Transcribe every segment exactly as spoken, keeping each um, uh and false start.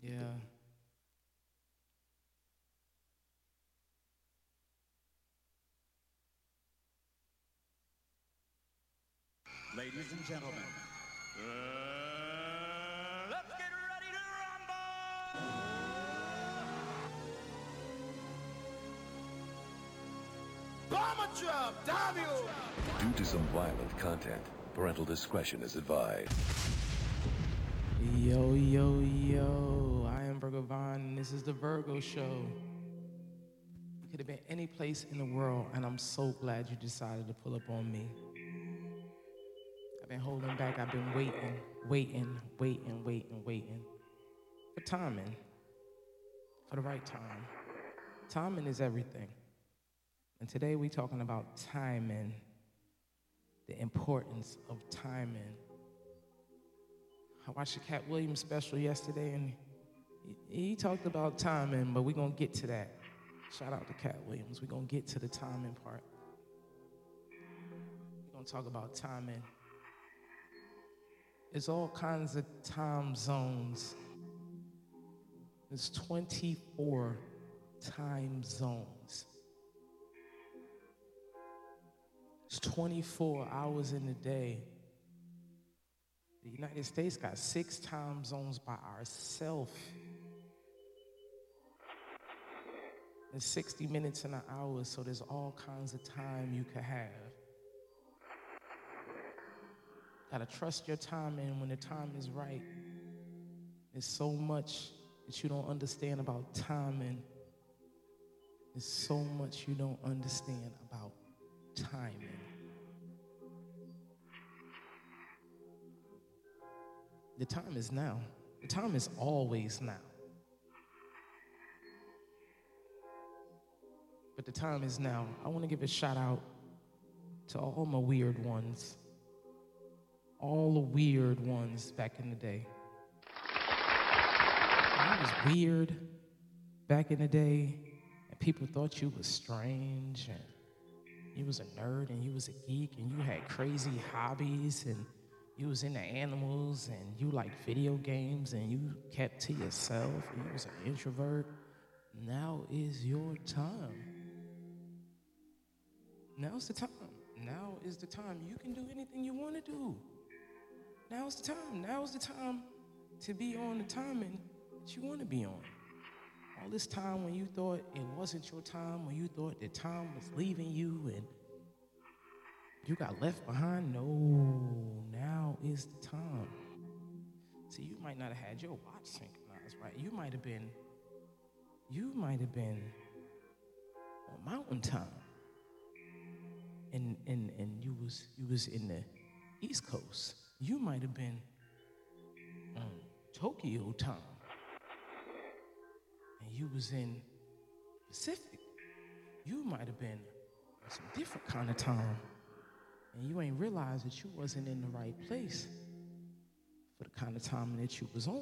Yeah. Ladies and gentlemen, uh, let's get ready to rumble! Bomber drop, damn you! Due to some violent content, parental discretion is advised. Yo, yo, yo. I am Virgo Vaughn, and this is the Virgo Show. You could have been any place in the world, and I'm so glad you decided to pull up on me. I've been holding back. I've been waiting, waiting, waiting, waiting, waiting for timing, for the right time. Timing is everything. And today we're talking about timing, the importance of timing. I watched the Cat Williams special yesterday, and he, he talked about timing, but we're going to get to that. Shout out to Cat Williams. We're going to get to the timing part. We're going to talk about timing. There's all kinds of time zones. There's twenty-four time zones. It's twenty-four hours in a day. The United States got six time zones by ourselves. There's sixty minutes in an hour, so there's all kinds of time you could have. Gotta trust your timing when the time is right. There's so much that you don't understand about timing. There's so much you don't understand about timing. The time is now. The time is always now. But the time is now. I want to give a shout out to all my weird ones. All the weird ones back in the day. When you was weird back in the day, and people thought you was strange, and you was a nerd, and you was a geek, and you had crazy hobbies, and you was into animals, and you liked video games, and you kept to yourself, and you was an introvert. Now is your time. Now's the time. Now is the time. You can do anything you want to do. Now's the time. Now's the time to be on the timing that you want to be on. All this time when you thought it wasn't your time, when you thought that time was leaving you and you got left behind, no, now is the time. See, you might not have had your watch synchronized, right? You might have been, you might have been on mountain time. And, and, and you was you was in the East Coast. You might have been on Tokyo time. And you was in Pacific. You might have been on some different kind of time. And you ain't realized that you wasn't in the right place for the kind of timing that you was on.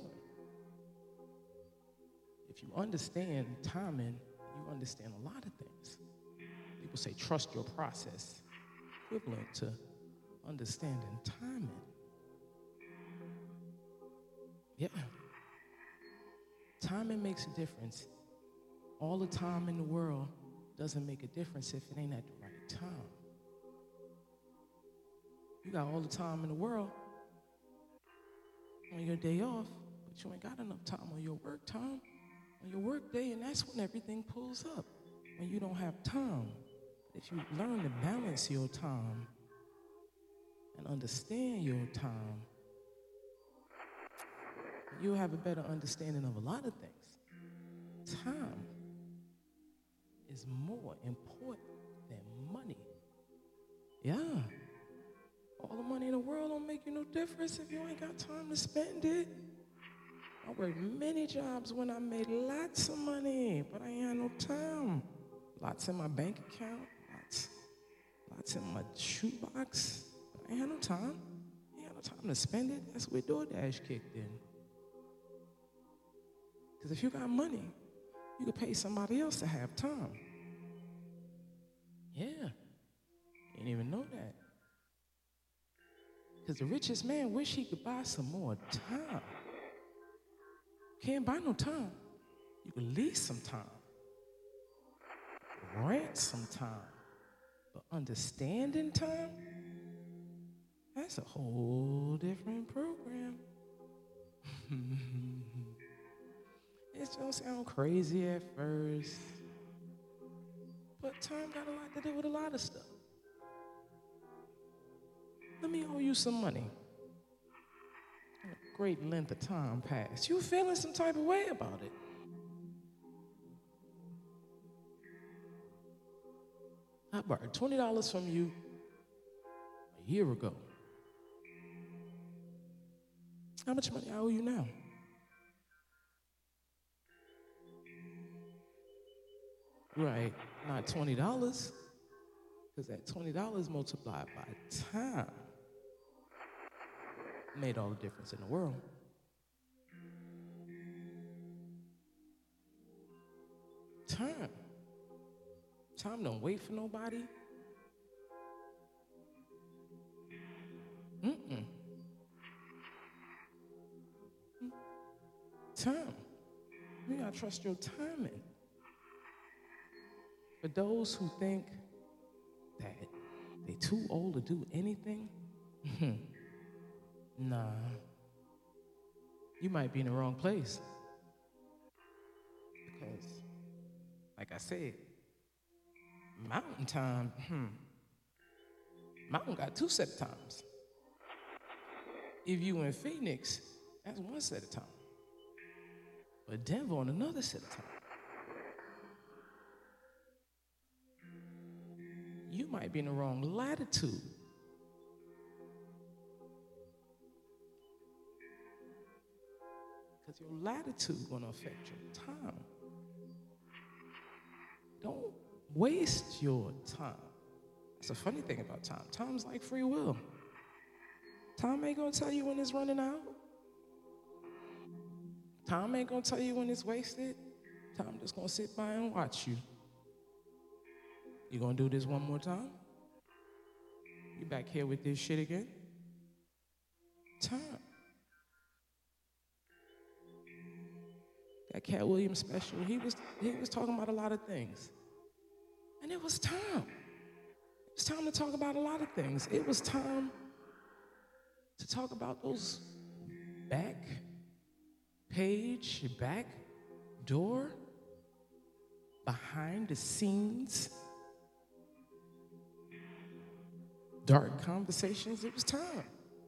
If you understand timing, you understand a lot of things. People say trust your process, equivalent to understanding timing. Yeah. Timing makes a difference. All the time in the world doesn't make a difference if it ain't at the right time. You got all the time in the world on your day off, but you ain't got enough time on your work time, on your work day, and that's when everything pulls up, when you don't have time. If you learn to balance your time and understand your time, you'll have a better understanding of a lot of things. Time is more important than money. Yeah. All the money in the world don't make you no difference if you ain't got time to spend it. I worked many jobs when I made lots of money, but I ain't had no time. Lots in my bank account, lots, lots in my shoebox, but I ain't had no time. I ain't had no time to spend it. That's where DoorDash kicked in. Because if you got money, you could pay somebody else to have time. Yeah, you didn't even know that. Because the richest man wish he could buy some more time. Can't buy no time. You can lease some time, rent some time, but understanding time, that's a whole different program. It don't sound crazy at first, but time got a lot to do with a lot of stuff. Let me owe you some money. A great length of time passed. You feeling some type of way about it. I borrowed twenty dollars from you a year ago. How much money I owe you now? Right, not twenty dollars, because that twenty dollars multiplied by time made all the difference in the world. Time. Time don't wait for nobody. Mm-mm. Time. You gotta trust your timing. For those who think that they too old to do anything, nah, you might be in the wrong place. Because, like I said, mountain time, hmm, mountain got two set of times. If you in Phoenix, that's one set of time. But Denver on another set of time. You might be in the wrong latitude. Because your latitude is gonna affect your time. Don't waste your time. That's a funny thing about time. Time's like free will. Time ain't gonna tell you when it's running out. Time ain't gonna tell you when it's wasted. Time just gonna sit by and watch you. You gonna do this one more time? You back here with this shit again? Time. That Cat Williams special, he was he was talking about a lot of things. And it was time. It was time to talk about a lot of things. It was time to talk about those back page, back door, behind the scenes, dark conversations. It was time.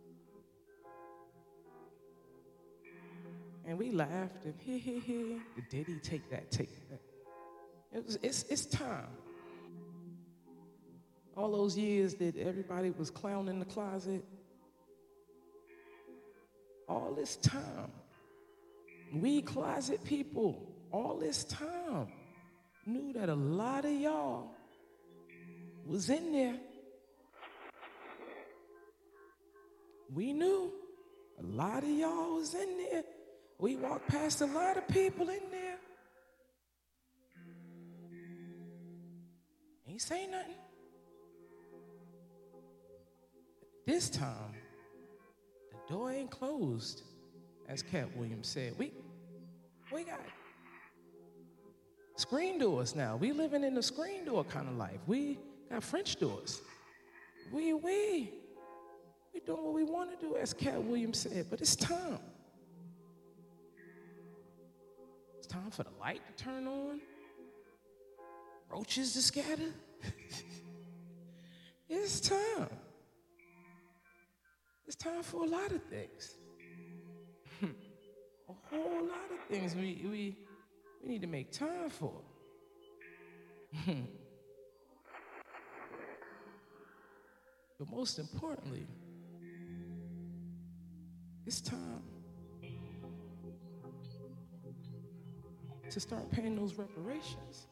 And we laughed and he he he. Did he take that? Take that. It was. It's it's time. All those years that everybody was clowning in the closet. All this time, we closet people, all this time, knew that a lot of y'all was in there. We knew a lot of y'all was in there. We walked past a lot of people in there. Ain't say nothing. This time, the door ain't closed, as Cat Williams said. We, we got screen doors now. We living in a screen door kind of life. We got French doors. We, we, we doing what we want to do, as Cat Williams said, but it's time. It's time for the light to turn on, roaches to scatter. It's time. It's time for a lot of things. A whole lot of things we, we, we need to make time for. But most importantly, it's time to start paying those reparations.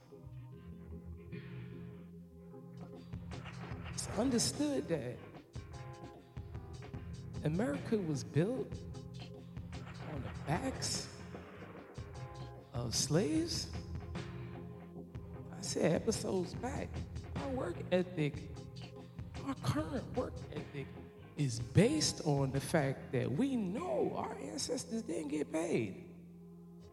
It's understood that America was built on the backs of slaves. I said episodes back, our work ethic, our current work ethic is based on the fact that we know our ancestors didn't get paid.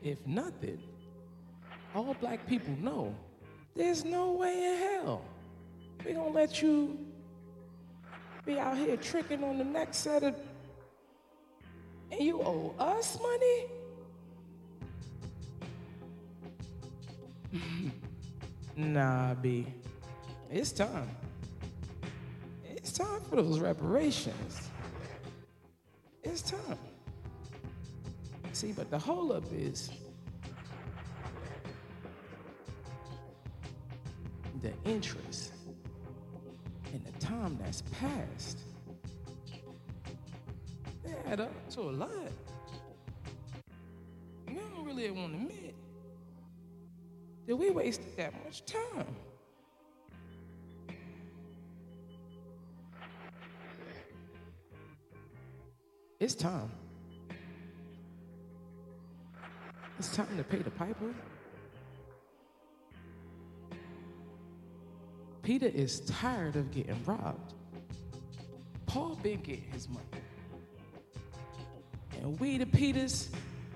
if nothing, all black people know there's no way in hell we gonna let you be out here tricking on the next set of, and you owe us money? Nah, B. It's time. It's time for those reparations. It's time. See, but the holdup is the interest and the time that's passed. They add up to a lot. We don't really want to admit that we wasted that much time. It's time. It's time to pay the piper. Peter is tired of getting robbed. Paul been getting his money. And we, the Peters,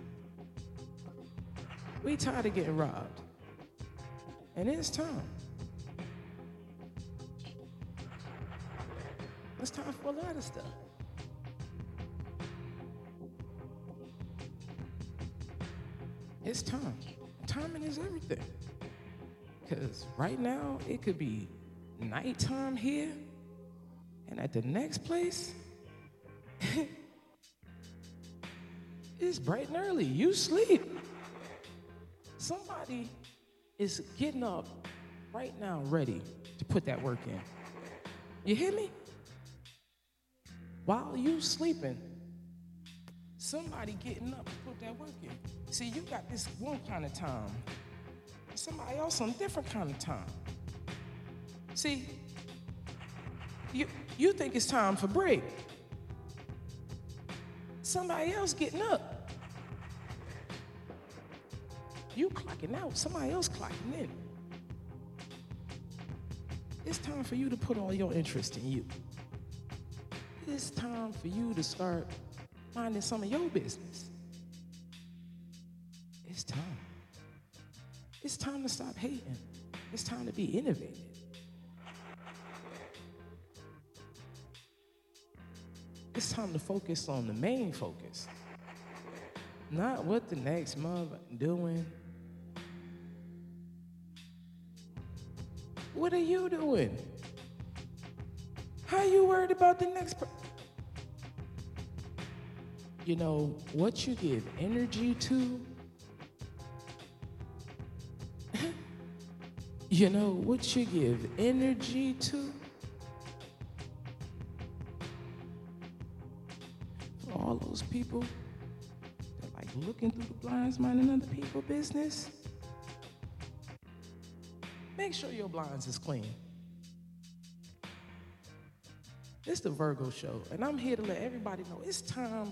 we tired of getting robbed. And it's time. It's time for a lot of stuff. It's time. Timing is everything. Because right now, it could be nighttime here, and at the next place, it's bright and early. You sleep. Somebody is getting up right now ready to put that work in. You hear me? While you sleeping, somebody getting up to put that work in. See, you got this one kind of time, somebody else on a different kind of time. See, you, you think it's time for break. Somebody else getting up. You clocking out, somebody else clocking in. It's time for you to put all your interest in you. It's time for you to start minding some of your business. It's time. It's time to stop hating. It's time to be innovative. It's time to focus on the main focus. Not what the next month doing. What are you doing? How are you worried about the next per- You know, what you give energy to, you know, what you give energy to, for all those people that like looking through the blinds, minding other people's business, make sure your blinds is clean. It's the Virgo Show, and I'm here to let everybody know it's time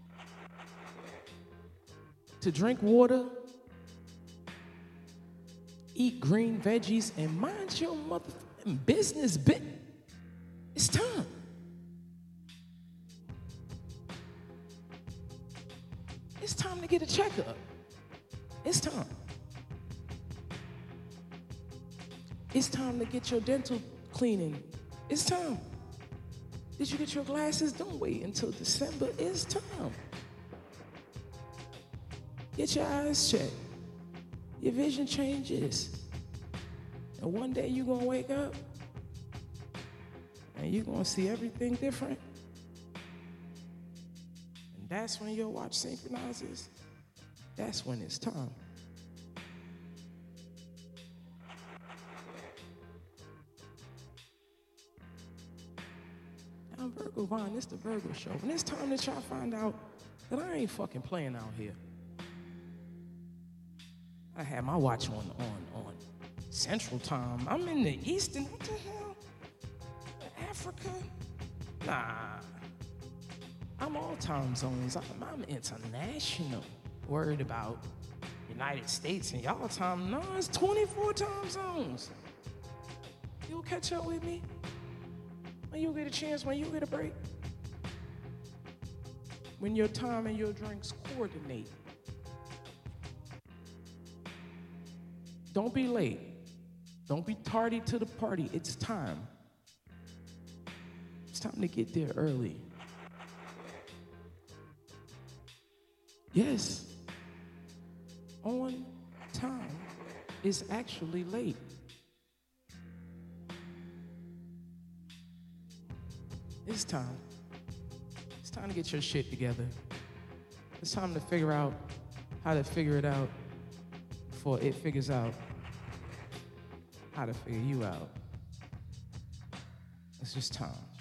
to drink water, eat green veggies, and mind your motherfucking business, bitch. It's time. It's time to get a checkup. It's time. It's time to get your dental cleaning. It's time. Did you get your glasses? Don't wait until December. It's time. Get your eyes checked. Your vision changes. And one day you're going to wake up and you're going to see everything different. And that's when your watch synchronizes. That's when it's time. I'm Virgo Vaughn, it's the Virgo Show. And it's time that y'all find out that I ain't fucking playing out here. I had my watch on, on, on Central Time. I'm in the Eastern, what the hell? Africa? Nah. I'm all time zones. I'm, I'm international. Worried about United States and y'all time. No, it's twenty-four time zones. You'll catch up with me when you get a chance, when you get a break. When your time and your drinks coordinate. Don't be late. Don't be tardy to the party. It's time. It's time to get there early. Yes, on time is actually late. It's time. It's time to get your shit together. It's time to figure out how to figure it out before it figures out how to figure you out. It's just time.